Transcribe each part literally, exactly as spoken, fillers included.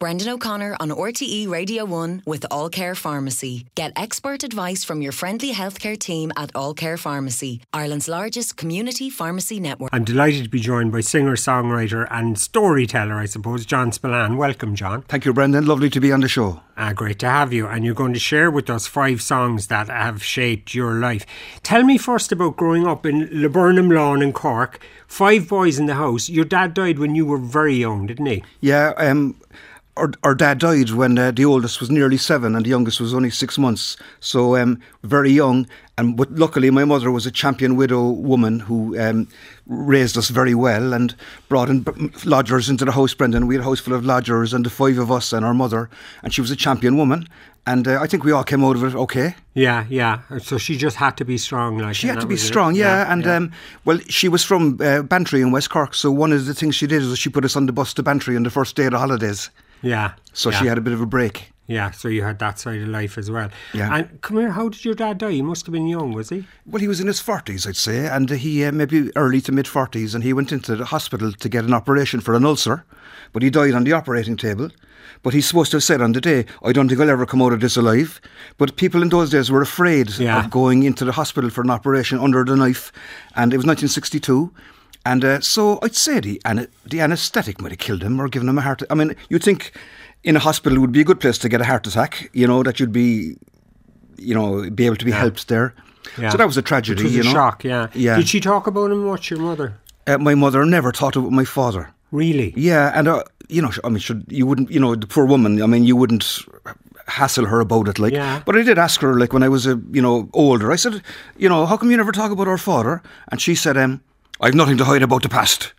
Brendan O'Connor on R T E Radio one with All Care Pharmacy. Get expert advice from your friendly healthcare team at All Care Pharmacy, Ireland's largest community pharmacy network. I'm delighted to be joined by singer-songwriter and storyteller, I suppose, John Spillane. Welcome, John. Thank you, Brendan. Lovely to be on the show. Ah, great to have you. And you're going to share with us five songs that have shaped your life. Tell me first about growing up in Laburnum Lawn in Cork. Five boys in the house. Your dad died when you were very young, didn't he? Yeah, um... Our, our dad died when uh, the oldest was nearly seven and the youngest was only six months. So um, very young. And but luckily my mother was a champion widow woman who um, raised us very well and brought in lodgers into the house, Brendan. We had a house full of lodgers and the five of us and our mother. And she was a champion woman. And uh, I think we all came out of it okay. Yeah, yeah. So she just had to be strong. Like She had to be strong, yeah. yeah. And, yeah. Um, well, she was from uh, Bantry in West Cork. So one of the things she did was she put us on the bus to Bantry on the first day of the holidays. Yeah. So yeah. she had a bit of a break. Yeah, so you had that side of life as well. Yeah. And come here, how did your dad die? He must have been young, was he? Well, he was in his forties, I'd say, and he uh, maybe early to mid-forties, and he went into the hospital to get an operation for an ulcer, but he died on the operating table. But he's supposed to have said on the day, I don't think I'll ever come out of this alive. But people in those days were afraid yeah. of going into the hospital for an operation under the knife, and it was nineteen sixty-two. And uh, so I'd say the, an- the anaesthetic might have killed him or given him a heart. I mean, you'd think in a hospital would be a good place to get a heart attack, you know, that you'd be, you know, be able to be yeah. helped there. Yeah. So that was a tragedy, Which was you a know. shock, yeah. yeah. Did she talk about him much, your mother? Uh, my mother never talked about my father. Really? Yeah, and, uh, you know, I mean, should you wouldn't, you know, the poor woman, I mean, you wouldn't hassle her about it, like. Yeah. But I did ask her, like, when I was, uh, you know, older, I said, you know, how come you never talk about our father? And she said, um, I've nothing to hide about the past.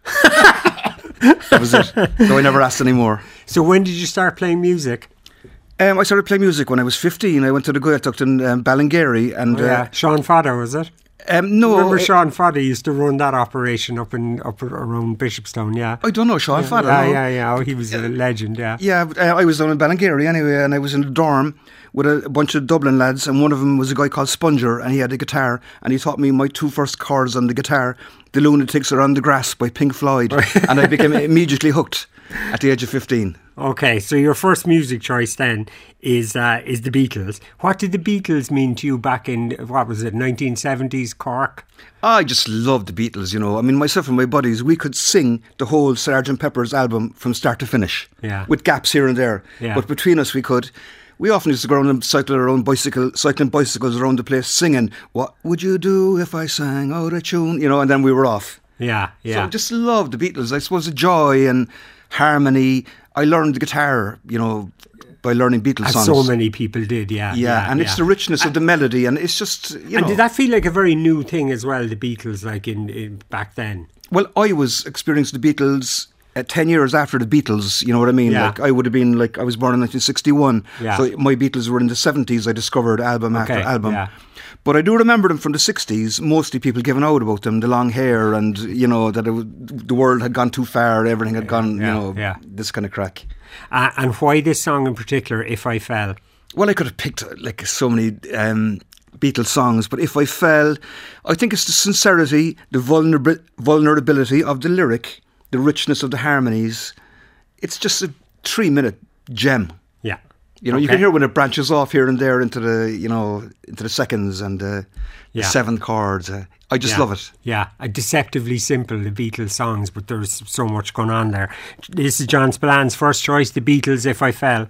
That was it. So I never asked any more. So when did you start playing music? Um, I started playing music when I was fifteen. I went to the Gaeltacht in um, Ballingeary. And, oh, yeah. uh, Sean Fodder, was it? Um, no. Remember I, Sean Fodder used to run that operation up in up around Bishopstown, yeah? I don't know Sean yeah, Fodder. Yeah, no. yeah, yeah. Oh, he was a legend, yeah. Yeah, but, uh, I was down in Ballingeary anyway, and I was in a dorm with a bunch of Dublin lads, and one of them was a guy called Sponger, and he had a guitar, and he taught me my two first chords on the guitar, The Lunatics Are on the Grass by Pink Floyd, and I became immediately hooked at the age of fifteen. Okay, so your first music choice then is uh, is the Beatles. What did the Beatles mean to you back in, what was it, nineteen seventies Cork? I just loved the Beatles, you know. I mean, myself and my buddies, we could sing the whole Sergeant Pepper's album from start to finish, yeah. with gaps here and there. Yeah. But between us, we could. We often used to go around and cycle around bicycle, cycling bicycles around the place, singing, what would you do if I sang out a tune? You know, and then we were off. Yeah, yeah. So I just loved the Beatles. I suppose the joy and harmony. I learned the guitar, you know, by learning Beatles As songs. so many people did, yeah. Yeah, yeah and yeah. it's the richness of the melody, and it's just, you know. And did that feel like a very new thing as well, the Beatles, like in, in back then? Well, I was experiencing the Beatles uh, ten years after the Beatles, you know what I mean? Yeah. Like, I would have been, like, I was born in nineteen sixty-one. Yeah. So my Beatles were in the seventies. I discovered album Okay, after album. yeah. But I do remember them from the sixties, mostly people giving out about them, the long hair and, you know, that it was, the world had gone too far, everything had gone, yeah, you know, yeah. this kind of crack. Uh, and why this song in particular, If I Fell? Well, I could have picked, like, so many um, Beatles songs, but If I Fell, I think it's the sincerity, the vulner- vulnerability of the lyric, the richness of the harmonies. It's just a three-minute gem. Yeah. You know, okay. you can hear when it branches off here and there into the, you know, into the seconds and uh, the yeah. seventh chords. Uh, I just yeah. love it. Yeah, uh, deceptively simple, the Beatles songs, but there's so much going on there. This is John Spillane's first choice, the Beatles, If I Fell.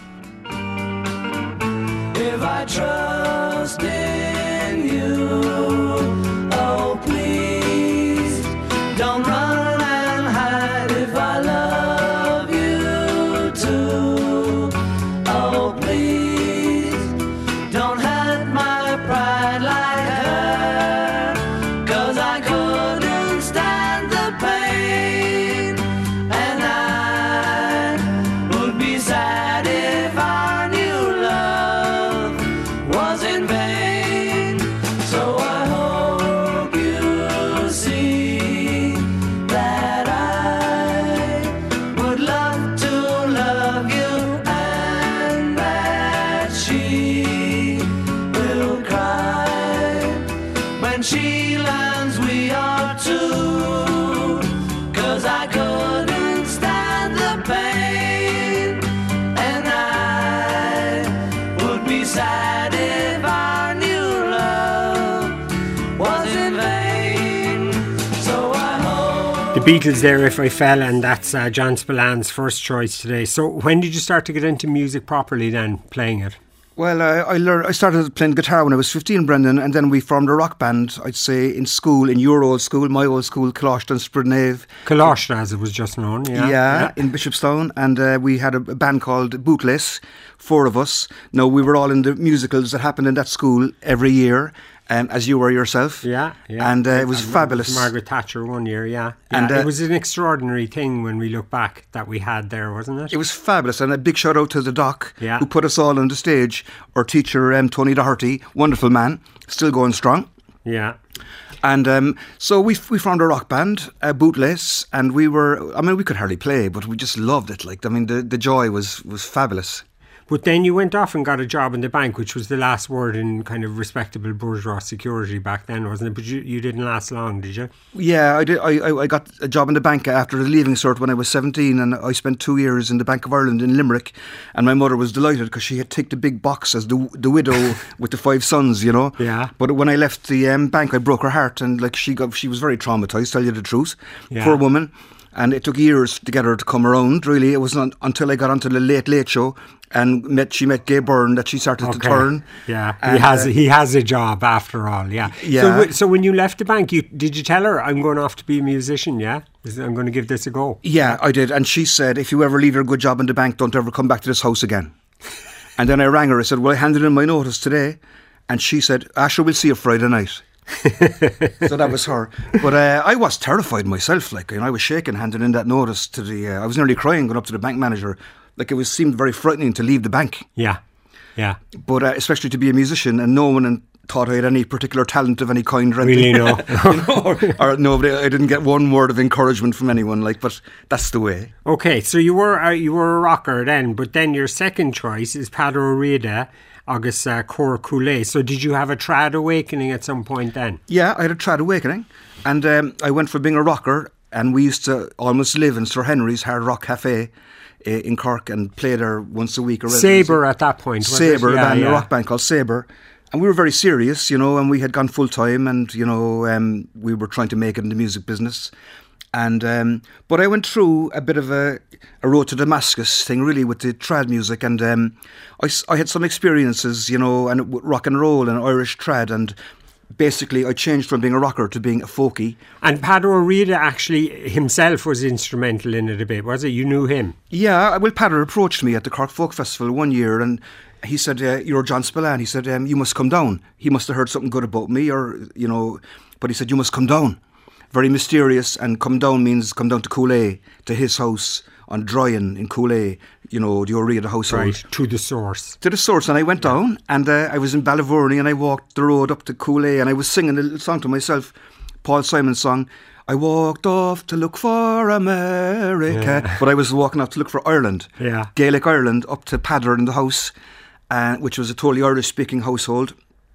If I trust in you, oh please, don't run and hide if I love you too. Oh please, don't hurt my pride like her, 'cause I couldn't stand the pain, and I would be sad if I knew love was in vain. So I hope you see that I would love to love you, and that she will cry when she learns we are two, 'cause I couldn't stand the pain, Beatles there, If I Fell, and that's uh, John Spillan's first choice today. So when did you start to get into music properly then, playing it? Well, uh, I learned. I started playing guitar when I was fifteen, Brendan, and then we formed a rock band, I'd say, in school, in your old school, my old school, Coloston, Spridnave. Coloston, as it was just known, yeah. Yeah, yeah. in Bishopstown, and uh, we had a, a band called Bootless, four of us. Now, we were all in the musicals that happened in that school every year. Um, as you were yourself. Yeah, yeah. And uh, it was and fabulous. Margaret Thatcher one year, yeah. yeah and uh, it was an extraordinary thing when we look back that we had there, wasn't it? It was fabulous. And a big shout out to the doc yeah. who put us all on the stage. Our teacher, um, Tony Doherty, wonderful man, still going strong. Yeah. And um, so we we formed a rock band, uh, Bootless, and we were, I mean, we could hardly play, but we just loved it. Like, I mean, the, the joy was, was fabulous. But then you went off and got a job in the bank, which was the last word in kind of respectable bourgeois security back then, wasn't it? But you, you didn't last long, did you? Yeah, I did. I, I got a job in the bank after the leaving cert when I was seventeen, and I spent two years in the Bank of Ireland in Limerick. And my mother was delighted because she had ticked a big box as the the widow with the five sons, you know. Yeah. But when I left the um, bank, I broke her heart, and like she got, she was very traumatised. Tell you the truth, yeah. Poor woman. And it took years to get her to come around, really. It wasn't until I got onto the Late Late Show and met she met Gay Byrne that she started okay. to turn. Yeah, and, he has uh, he has a job after all, yeah. yeah. So, so when you left the bank, you did you tell her, I'm going off to be a musician, yeah? I'm going to give this a go? Yeah, I did. And she said, if you ever leave your good job in the bank, don't ever come back to this house again. And then I rang her. I said, well, I handed in my notice today. And she said, Asher, we'll see you Friday night. So that was her. But uh, I was terrified myself. Like, you know, I was shaking handing in that notice to the. Uh, I was nearly crying going up to the bank manager. Like, it was seemed very frightening to leave the bank. Yeah, yeah. But uh, especially to be a musician, and no one thought I had any particular talent of any kind. Or really, no. you know, or, or nobody. I didn't get one word of encouragement from anyone. Like, but that's the way. Okay, so you were uh, you were a rocker then, but then your second choice is Peadar Ó Riada. Agus uh, Cor Cooley. So did you have a trad awakening at some point then? Yeah, I had a trad awakening, and um, I went for being a rocker, and we used to almost live in Sir Henry's Hard Rock Cafe uh, in Cork and play there once a week. Or Sabre at that point. Sabre, yeah, a, band, yeah. a rock band called Sabre. And we were very serious, you know, and we had gone full time, and, you know, um, we were trying to make it in the music business. And um, but I went through a bit of a, a road to Damascus thing, really, with the trad music, and um, I, I had some experiences, you know, and rock and roll and Irish trad, and basically I changed from being a rocker to being a folkie. And Peadar Ó Riada actually himself was instrumental in it a bit, was it? You knew him? Yeah, well, Peadar approached me at the Cork Folk Festival one year, and he said, uh, you're John Spillan. He said, um, you must come down. He must have heard something good about me, or, you know, but he said, you must come down. Very mysterious, and come down means come down to Cooley, to his house on Dryan in Cooley, you know, the Ó Riada household. Right, to the source. To the source, and I went down, and uh, I was in Ballyvourney, and I walked the road up to Cooley, and I was singing a little song to myself, Paul Simon's song, I walked off to look for America, yeah. But I was walking off to look for Ireland, yeah. Gaelic Ireland, up to Peadar in the house, uh, which was a totally Irish-speaking household.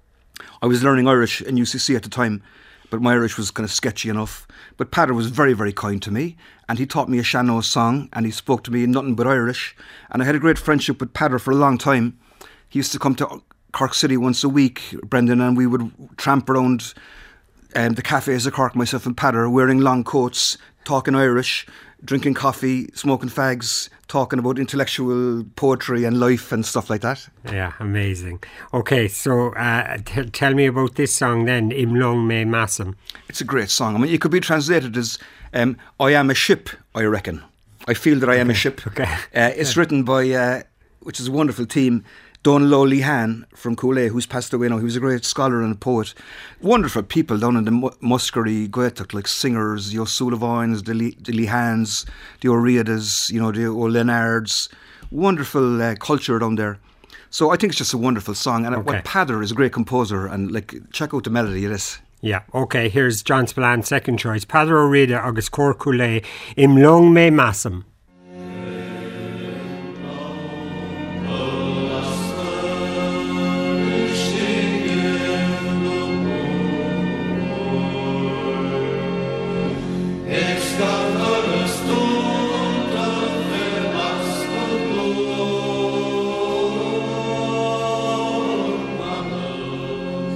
I was learning Irish in U C C at the time, but my Irish was kind of sketchy enough. But Peadar was very, very kind to me, and he taught me a Shannon song, and he spoke to me in nothing but Irish, and I had a great friendship with Peadar for a long time. He used to come to Cork City once a week, Brendan, and we would tramp around um, the cafes of Cork, myself and Peadar, wearing long coats, talking Irish, drinking coffee, smoking fags, talking about intellectual poetry and life and stuff like that. Yeah, amazing. Okay, so uh, t- tell me about this song then, Imlong Me Massam. It's a great song. I mean, it could be translated as um, I am a ship, I reckon. I feel that I am okay. a ship. Okay. Uh, it's yeah. written by, uh, which is a wonderful team, Donlo Lehan from Cooley, who's passed away now. He was a great scholar and a poet. Wonderful people down in the Mu- Muskerry, Gaeltacht, like singers, the O'Sullivans, the, Le- the Lehans, the Ó Riadas, you know, the O'Lenards. Wonderful uh, culture down there. So I think it's just a wonderful song. And okay. what Peadar is a great composer, and like check out the melody of this. Yeah, okay, here's John Spillan's second choice. Peadar Ó Riada agus Cor Cooley, Imlong Me Massam.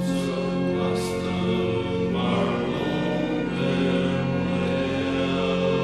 Oh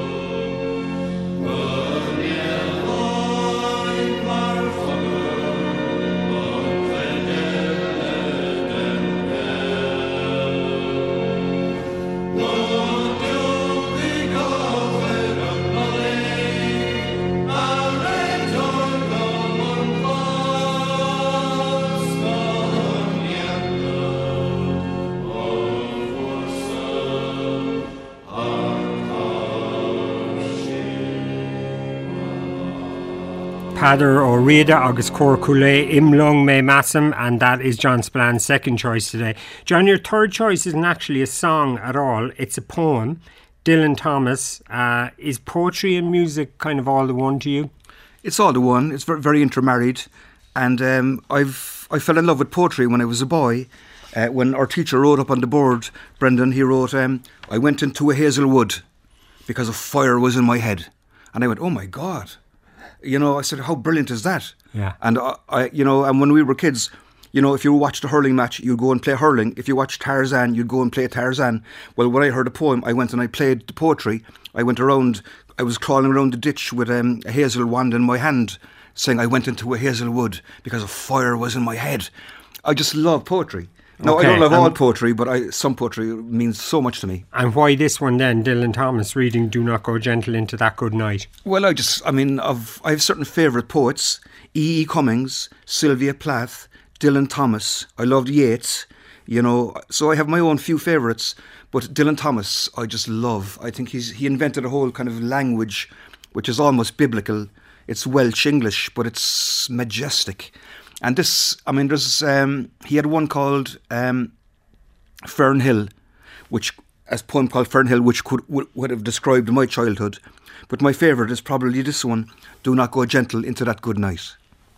Padar ó Riada agus Corcule Imlong Me Massam, and that is John Spillane's second choice today. John, your third choice isn't actually a song at all, it's a poem. Dylan Thomas, uh, is poetry and music kind of all the one to you? It's all the one. It's very, very intermarried, and um, I've I fell in love with poetry when I was a boy. Uh, when our teacher wrote up on the board, Brendan, he wrote, um, I went into a hazel wood because a fire was in my head. And I went, oh my God. You know, I said, how brilliant is that? Yeah. And, I, I, you know, and when we were kids, you know, if you watched a hurling match, you'd go and play hurling. If you watched Tarzan, you'd go and play Tarzan. Well, when I heard a poem, I went and I played the poetry. I went around, I was crawling around the ditch with um, a hazel wand in my hand, saying I went into a hazel wood because a fire was in my head. I just love poetry. No, okay. I don't love all um, poetry, but I, some poetry means so much to me. And why this one then, Dylan Thomas, reading Do Not Go Gentle Into That Good Night? Well, I just, I mean, I've, I have certain favourite poets. E E. Cummings, Sylvia Plath, Dylan Thomas. I loved Yeats, you know, so I have my own few favourites. But Dylan Thomas, I just love. I think he's he invented a whole kind of language which is almost biblical. It's Welsh English, but it's majestic. And this, I mean, there's um, he had one called um, Fern Hill, which a poem called Fern Hill, which could would, would have described my childhood. But my favourite is probably this one: Do not go gentle into that good night.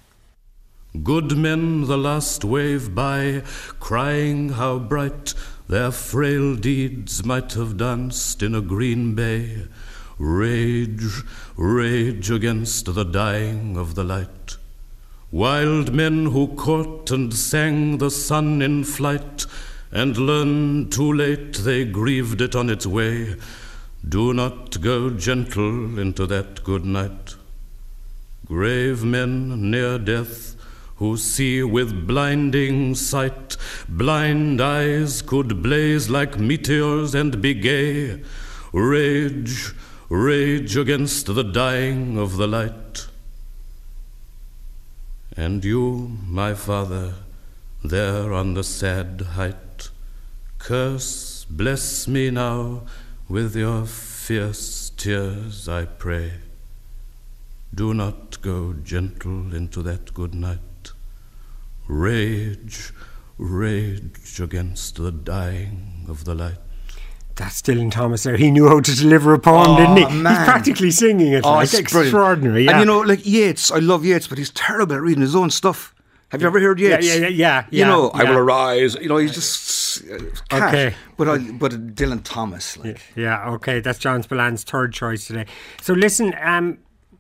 Good men the last wave by, crying how bright their frail deeds might have danced in a green bay. Rage, rage against the dying of the light. Wild men who caught and sang the sun in flight, and learned too late they grieved it on its way. Do not go gentle into that good night. Grave men near death, who see with blinding sight, blind eyes could blaze like meteors and be gay. Rage, rage against the dying of the light. And you, my father, there on the sad height, curse, bless me now with your fierce tears, I pray. Do not go gentle into that good night. Rage, rage against the dying of the light. That's Dylan Thomas there. He knew how to deliver a poem, oh, didn't he? Man. He's practically singing it. Oh, like, it's extraordinary. Yeah. And you know, like Yeats, I love Yeats, but he's terrible at reading his own stuff. Have you ever heard Yeats? Yeah, yeah, yeah. yeah you know, yeah. I will arise. You know, he's just uh, cat. Okay. But I, but Dylan Thomas, like. Yeah, okay. That's John Spillane's third choice today. So listen, um,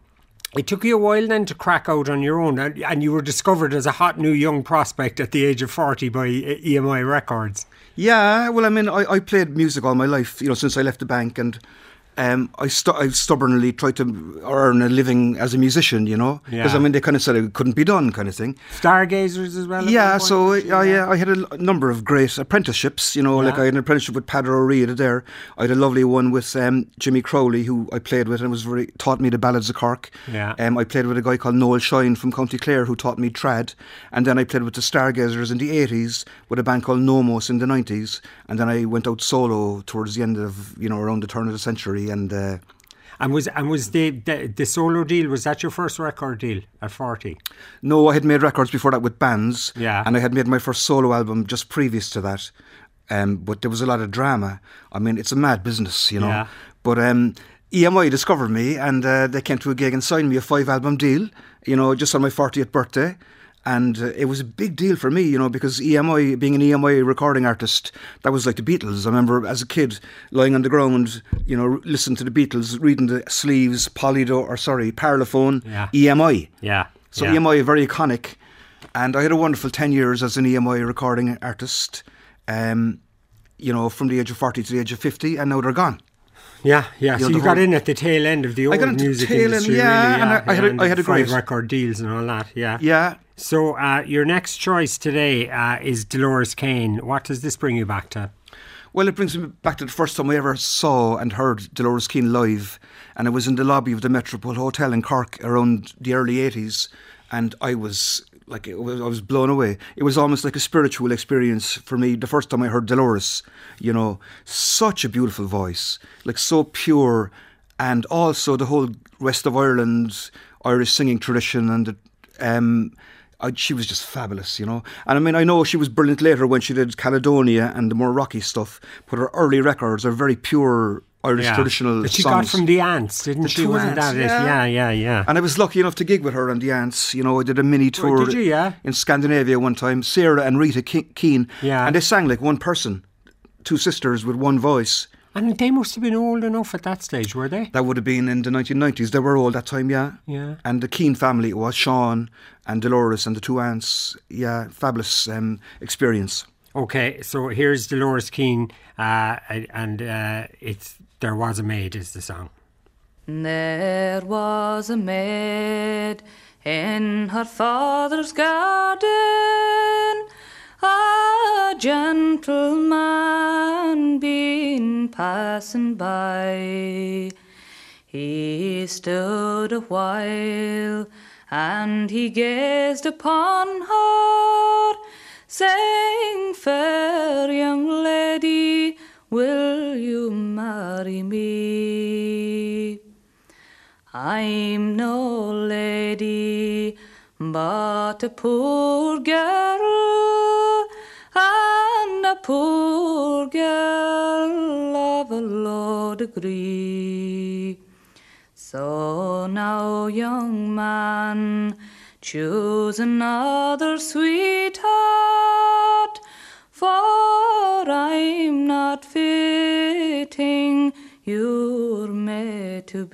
it took you a while then to crack out on your own, and, and you were discovered as a hot new young prospect at the age of forty by E M I Records. Yeah, well, I mean, I, I played music all my life, you know, since I left the bank, and um, I, stu- I stubbornly tried to earn a living as a musician, you know, because yeah. I mean, they kind of said it couldn't be done, kind of thing. Stargazers as well. Yeah, so I, I, yeah, I had a l- number of great apprenticeships, you know, yeah. like I had an apprenticeship with Padar ó Riada there. I had a lovely one with um, Jimmy Crowley, who I played with and was very taught me the ballads of Cork. Yeah. Um, I played with a guy called Noel Shine from County Clare, who taught me trad, and then I played with the Stargazers in the eighties with a band called Nomos in the nineties, and then I went out solo towards the end of, you know, around the turn of the century, and. Uh, And was and was the, the the solo deal, was that your first record deal at forty? No, I had made records before that with bands. Yeah. And I had made my first solo album just previous to that. Um, but there was a lot of drama. I mean, it's a mad business, you know. Yeah. But um, E M I discovered me, and uh, they came to a gig and signed me a five album deal, you know, just on my fortieth birthday. And uh, it was a big deal for me, you know, because E M I, being an E M I recording artist, that was like the Beatles. I remember as a kid lying on the ground, you know, listening to the Beatles, reading the sleeves, Polido, or sorry, Parlophone, yeah. E M I. Yeah. So yeah. E M I, very iconic. And I had a wonderful ten years as an E M I recording artist, um, you know, from the age of forty to the age of fifty, and now they're gone. Yeah, yeah. You so know, you got in at the tail end of the old music tail industry, end, yeah, really, yeah. And I, I had, and a, I had a five great record deals and all that. Yeah, yeah. So uh, your next choice today uh, is Dolores Kane. What does this bring you back to? Well, it brings me back to the first time I ever saw and heard Dolores Keane live, and it was in the lobby of the Metropole Hotel in Cork around the early eighties, and I was like, it was, I was blown away. It was almost like a spiritual experience for me the first time I heard Dolores. You know, such a beautiful voice, like so pure, and also the whole rest of Ireland, Irish singing tradition, and the, um, I, she was just fabulous, you know. And I mean, I know she was brilliant later when she did Caledonia and the more rocky stuff, but her early records are very pure Irish yeah. traditional that she songs. got from the Ants, didn't The she? Two Wasn't Ants, that it? yeah. Yeah, yeah, yeah. And I was lucky enough to gig with her and the Ants. You know, I did a mini tour did you, yeah? in Scandinavia one time. Sarah and Rita Ke- Keane. Yeah. And they sang like one person, two sisters with one voice. And they must have been old enough at that stage, were they? That would have been in the nineteen nineties. They were old that time, yeah. Yeah. And the Keane family, it was Sean and Dolores and the two aunts. Yeah, fabulous um, experience. Okay, so here's Dolores Keane, uh, and uh, it's There Was a Maid is the song. There was a maid in her father's garden, a gentleman been passing by. He stood a while and he gazed upon her, saying, "Fair young lady, will you marry me? I'm no lady, but a poor girl, and a poor girl of a low degree. So now, young man, choose another sweetheart, for I'm not fitting you're made to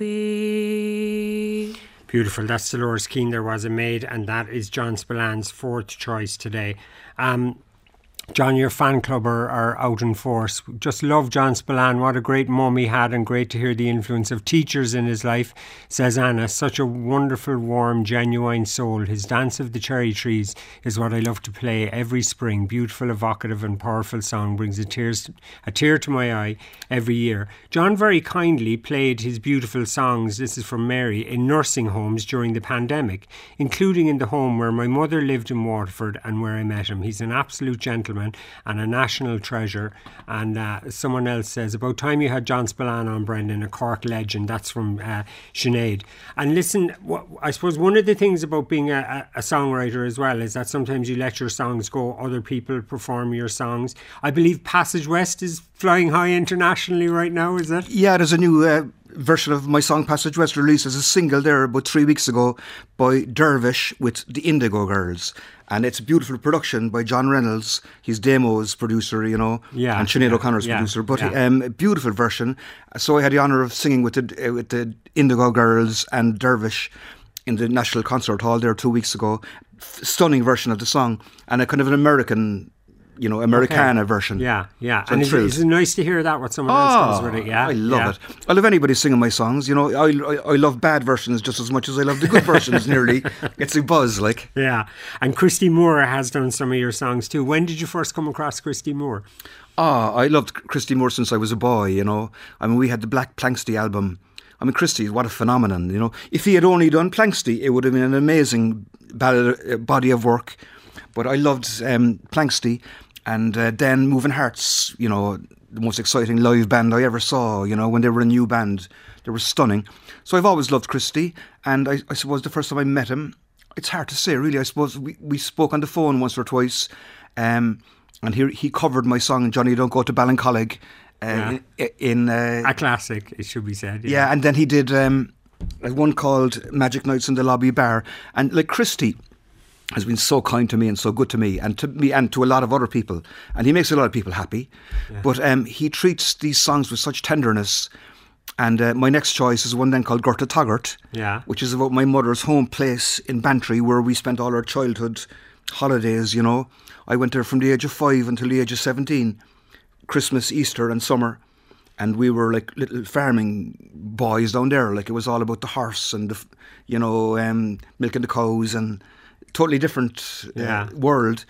be." Beautiful. That's Dolores Keane, There Was a Maid, and that is John Spillan's fourth choice today. Um, John, your fan club are, are out in force. Just love John Spillan. What a great mum he had, and great to hear the influence of teachers in his life, says Anna. Such a wonderful, warm, genuine soul. His Dance of the Cherry Trees is what I love to play every spring. Beautiful, evocative and powerful song brings a, tears, a tear to my eye every year. John very kindly played his beautiful songs, this is from Mary, in nursing homes during the pandemic, including in the home where my mother lived in Waterford and where I met him. He's an absolute gentleman and a national treasure. And uh, someone else says, about time you had John Spillan on, Brendan, a Cork legend. That's from uh, Sinead. And listen, wh- I suppose one of the things about being a, a songwriter as well is that sometimes you let your songs go, other people perform your songs. I believe Passage West is flying high internationally right now, is it? Yeah, there's a new uh, version of my song Passage West released as a single there about three weeks ago by Dervish with the Indigo Girls. And it's a beautiful production by John Reynolds. He's Damo's producer, you know, yeah, and Sinead yeah, O'Connor's yeah, producer. But yeah. um, a beautiful version. So I had the honour of singing with the, uh, with the Indigo Girls and Dervish in the National Concert Hall there two weeks ago. F- stunning version of the song, and a kind of an American, you know, Americana okay. version. Yeah, yeah. So and it's, it's nice to hear that, what someone oh, else does with it, yeah. I love yeah. it. I love anybody singing my songs, you know. I, I I love bad versions just as much as I love the good versions, nearly. It's a buzz, like. Yeah. And Christy Moore has done some of your songs too. When did you first come across Christy Moore? Ah, I loved Christy Moore since I was a boy, you know. I mean, we had the Black Planksty album. I mean, Christy, what a phenomenon, you know. If he had only done Planksty, it would have been an amazing ballad, uh, body of work. But I loved um, Planksty, and uh, then Moving Hearts, you know, the most exciting live band I ever saw, you know, when they were a new band. They were stunning. So I've always loved Christy, and I, I suppose the first time I met him, it's hard to say, really. I suppose we, we spoke on the phone once or twice, um, and he, he covered my song, Johnny Don't Go to Ballincollig, Uh, yeah. in uh, a classic, it should be said. Yeah, yeah and then he did um, one called Magic Nights in the Lobby Bar. And like Christy has been so kind to me and so good to me and to me and to a lot of other people. And he makes a lot of people happy. Yeah. But um, he treats these songs with such tenderness. And uh, my next choice is one then called Gorta Taggart, yeah. which is about my mother's home place in Bantry, where we spent all our childhood holidays, you know. I went there from the age of five until the age of seventeen. Christmas, Easter and summer, and we were like little farming boys down there. Like it was all about the horse and the, you know, um, milking the cows, and totally different uh, yeah. world.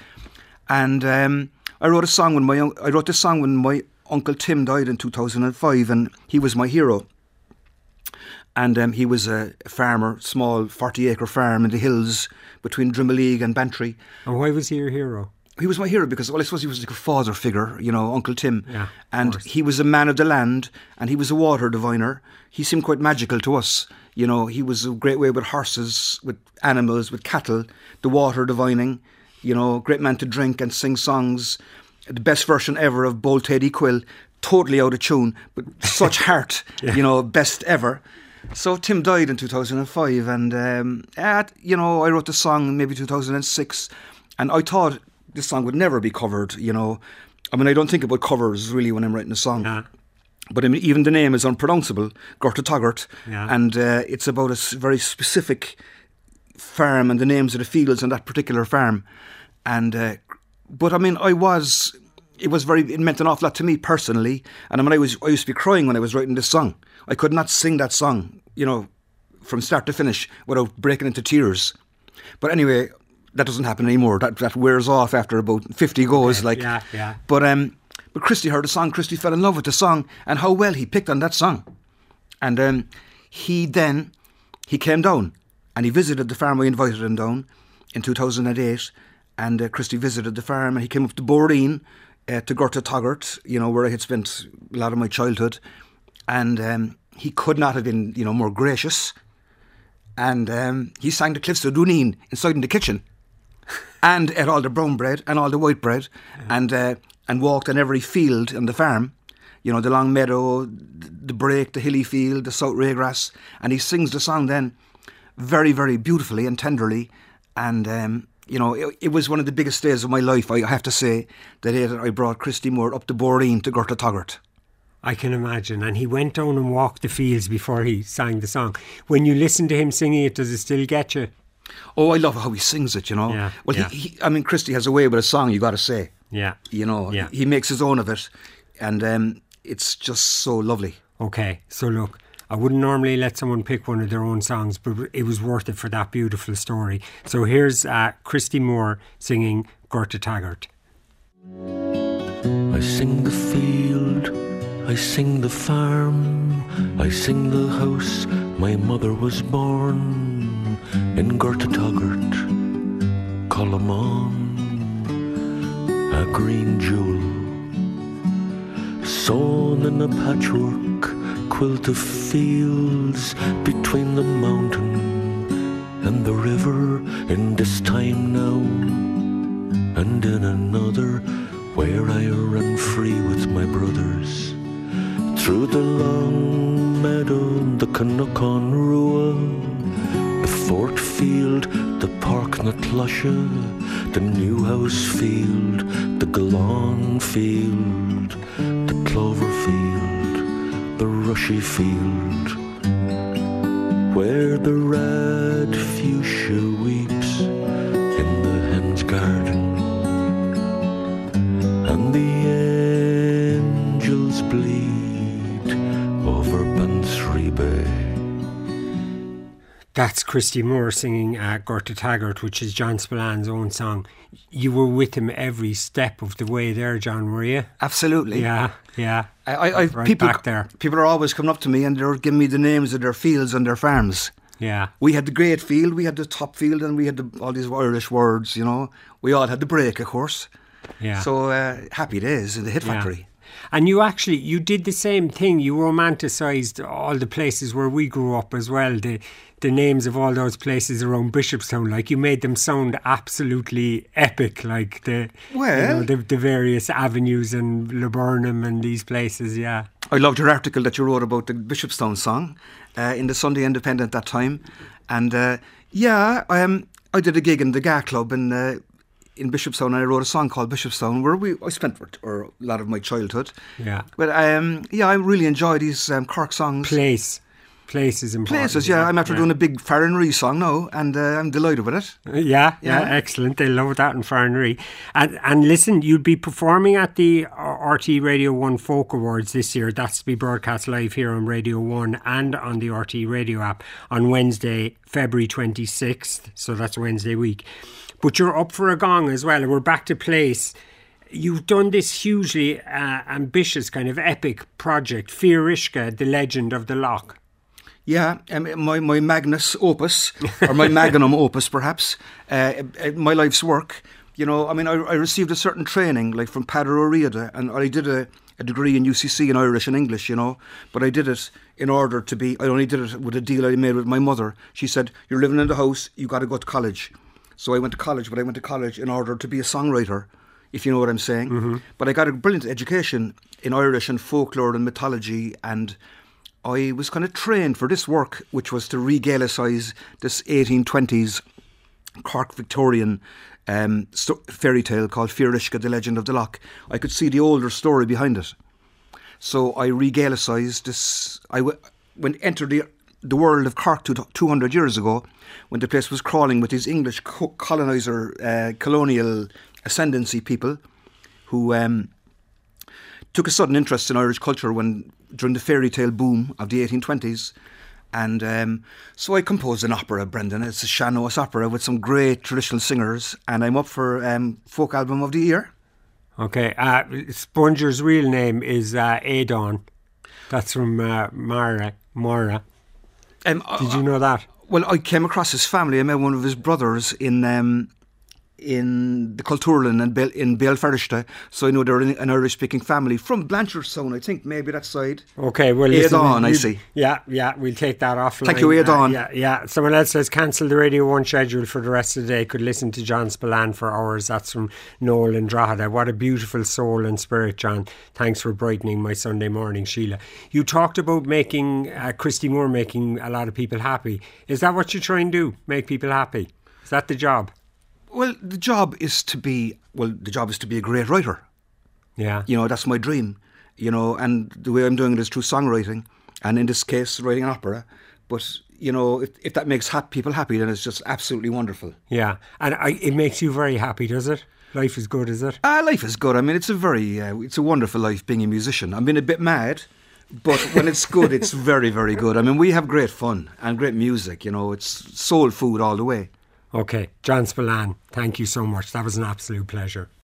And um, I wrote a song when my I wrote this song when my Uncle Tim died in two thousand five, and he was my hero. And um, he was a farmer, small forty acre farm in the hills between Drimoleague and Bantry. And why was he your hero? He was my hero because, well, I suppose he was like a father figure, you know, Uncle Tim. Yeah, and he was a man of the land, and he was a water diviner. He seemed quite magical to us. You know, he was a great way with horses, with animals, with cattle, the water divining, you know, great man to drink and sing songs. The best version ever of Bold Teddy Quill, totally out of tune, but such heart, yeah. you know, best ever. So Tim died in two thousand five, and um, at, you know, I wrote the song maybe two thousand six, and I thought this song would never be covered, you know. I mean, I don't think about covers really when I'm writing a song. Yeah. But I mean, even the name is unpronounceable, Gorta Taggart, yeah. and uh, it's about a very specific farm and the names of the fields on that particular farm. And uh, but I mean, I was it was very it meant an awful lot to me personally. And I mean, I was I used to be crying when I was writing this song. I could not sing that song, you know, from start to finish without breaking into tears. But anyway, that doesn't happen anymore. That that wears off after about fifty goes. Okay. Like, yeah, yeah. But um. But Christy heard the song, Christy fell in love with the song, and how well he picked on that song. And um, he then, he came down, and he visited the farm. I invited him down in two thousand eight, and uh, Christy visited the farm, and he came up to Boreen, uh, to Gorta Taggart, you know, where I had spent a lot of my childhood. And um, he could not have been, you know, more gracious. And um, he sang the Cliffs of Dooneen inside in the kitchen, and ate all the brown bread and all the white bread, yeah. and... Uh, and walked on every field on the farm, you know, the long meadow, the break, the hilly field, the South Raygrass, and he sings the song then very, very beautifully and tenderly, and, um, you know, it, it was one of the biggest days of my life, I have to say, the day that I brought Christy Moore up to Boreen to Gorta Taggart. I can imagine, and he went down and walked the fields before he sang the song. When you listen to him singing it, does it still get you? Oh, I love how he sings it, you know. Yeah, well, yeah. He, he, I mean, Christy has a way with a song, you got to say. Yeah. You know, yeah. he makes his own of it, and um, it's just so lovely. Okay, so look, I wouldn't normally let someone pick one of their own songs, but it was worth it for that beautiful story. So here's uh, Christy Moore singing Gorta Taggart. I sing the field, I sing the farm, I sing the house my mother was born in Gorta Taggart, Collamon. A green jewel sewn in a patchwork quilt of fields between the mountain and the river in this time now, and in another where I run free with my brothers through the long meadow, the Canuck on Rua, the Fort Field, the Park na Tlusha, the Newhouse Field, the Gallon Field, the Clover Field, the Rushy Field, where the red fuchsia weeps in the hen's garden, and the angels bleed over Bantry Bay. That's Christy Moore singing uh, Gorta Taggart, which is John Spillan's own song. You were with him every step of the way there, John, were you? Absolutely. Yeah, yeah. I, I, I, right people, back there. People are always coming up to me and they're giving me the names of their fields and their farms. Yeah. We had the great field, we had the top field, and we had the, all these Irish words, you know. We all had the break, of course. Yeah. So uh, happy days in the Hit Factory. Yeah. And you actually, you did the same thing. You romanticised all the places where we grew up as well. The the names of all those places around Bishopstown, like you made them sound absolutely epic, like the well, you know, the, the various avenues and Laburnum and these places, yeah. I loved your article that you wrote about the Bishopstown song uh, in the Sunday Independent that time. And uh, yeah, um, I did a gig in the G A Club in uh, in Bishopstown, and I wrote a song called Bishopstown where we I spent or a lot of my childhood. Yeah. But um, yeah, I really enjoy these um, Cork songs. Place. Place is important. Places, yeah. I'm after yeah. doing a big Farranree song now, and uh, I'm delighted with it. Uh, yeah, yeah, yeah, excellent. They love that in Farranree. And, and listen, you'll be performing at the R T Radio one Folk Awards this year. That's to be broadcast live here on Radio one and on the R T Radio app on Wednesday, February twenty-sixth. So that's Wednesday week. But you're up for a gong as well, and we're back to Place. You've done this hugely uh, ambitious kind of epic project, Fir Uisce, The Legend of the Loch. Yeah, um, my, my magnus opus, or my magnum opus perhaps, uh, my life's work. You know, I mean, I, I received a certain training, like from Padre O'Riada, and I did a, a degree in U C C in Irish and English, you know, but I did it in order to be, I only did it with a deal I made with my mother. She said, you're living in the house, you got to go to college. So I went to college, but I went to college in order to be a songwriter, if you know what I'm saying. Mm-hmm. But I got a brilliant education in Irish and folklore and mythology, and I was kind of trained for this work, which was to re-Gaelicise this eighteen twenties Cork Victorian um, sto- fairy tale called Fíorishka, the Legend of the Loch. I could see the older story behind it. So I re-Gaelicised this. I w- went entered the the world of Cork two hundred years ago, when the place was crawling with these English co- coloniser, uh, colonial ascendancy people who um, took a sudden interest in Irish culture when during the fairy tale boom of the eighteen twenties. And um, so I composed an opera, Brendan. It's a Sean-Nós opera with some great traditional singers, and I'm up for um, Folk Album of the Year. Okay, uh, Sponger's real name is uh, Adon. That's from uh, Mara. Mara. Um, Did you know that? Well, I came across his family. I met one of his brothers in um, in the Culturlan in, Bel- in Belfarishta, so I know they're an Irish-speaking family from Blanchardstown, I think, maybe that side. Okay, well, listen, Adon, we, I see. Yeah, yeah, we'll take that offline. Thank you, Adon. Uh, yeah, yeah. Someone else has cancelled the Radio one schedule for the rest of the day. Could listen to John Spillane for hours. That's from Noel and Drogheda. What a beautiful soul and spirit, John. Thanks for brightening my Sunday morning, Sheila. You talked about making, uh, Christy Moore making a lot of people happy. Is that what you try and do? Make people happy? Is that the job? Well, the job is to be, well, the job is to be a great writer. Yeah. You know, that's my dream, you know, and the way I'm doing it is through songwriting, and in this case, writing an opera. But, you know, if, if that makes ha- people happy, then it's just absolutely wonderful. Yeah. And I, it makes you very happy, does it? Life is good, is it? Ah, life is good. I mean, it's a very, uh, it's a wonderful life being a musician. I've been a bit mad, but when it's good, it's very, very good. I mean, we have great fun and great music, you know, it's soul food all the way. Okay, John Spillane, thank you so much. That was an absolute pleasure.